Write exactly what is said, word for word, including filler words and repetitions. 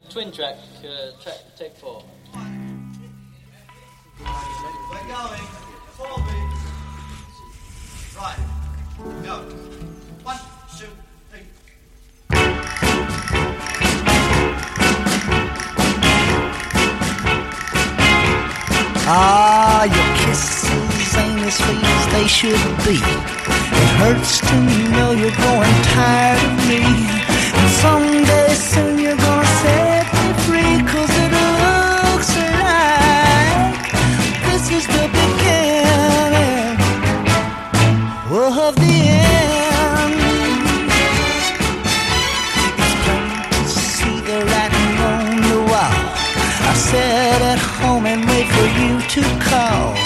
Twin track, uh, track, take four. We're going. Four beats. Right. Go. One, two, three. Ah, your kisses ain't as sweet as they should be. It hurts to know you're growing tired of me. And someday soon you're gonna set me free, 'cause it looks like this is the beginning of the end. It's plain to see the writing on the wall. I sat at home and wait for you to call.